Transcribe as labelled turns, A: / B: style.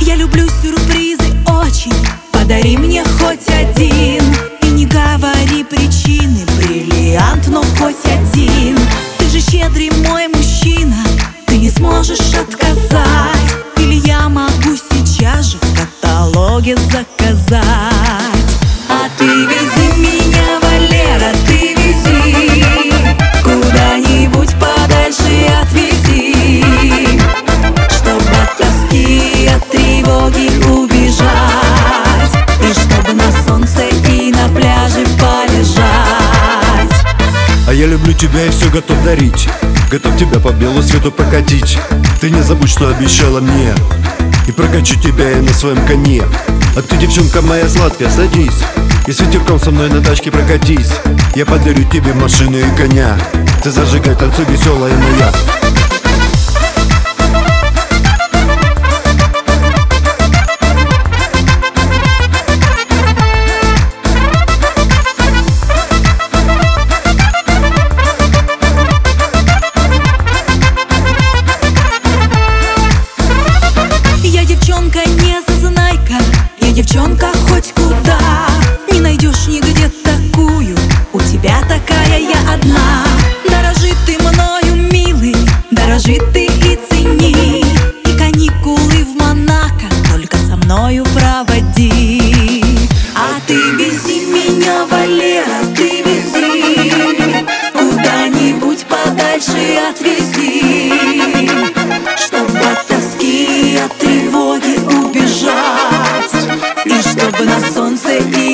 A: Я люблю сюрпризы очень, подари мне хоть один. И не говори причины, бриллиант, но хоть один. Ты же щедрый мой мужчина, ты не сможешь отказать. Или я могу сейчас же в каталоге заказать. А ты вези меня, Валера, ты вези куда-нибудь подальше отвези, чтобы от тоски, от тревоги убежать, и чтобы на солнце и на пляже полежать.
B: А я люблю тебя и все готов дарить, готов тебя по белу свету прокатить. Ты не забудь, что обещала мне, и прокачу тебя я на своем коне. А ты, девчонка моя сладкая, садись и с ветерком со мной на тачке прокатись. Я подарю тебе машину и коня, ты зажигай, танцуй, веселая моя.
A: Девчонка не зазнайка, я девчонка хоть куда. Не найдешь нигде такую, у тебя такая я одна. Дорожи ты мною, милый, дорожи ты и цени. И каникулы в Монако только со мною проводи. А ты вези меня, Валера, ты вези куда-нибудь подальше отвези, чтобы от тоски, от тревоги убежать, и чтобы на солнце и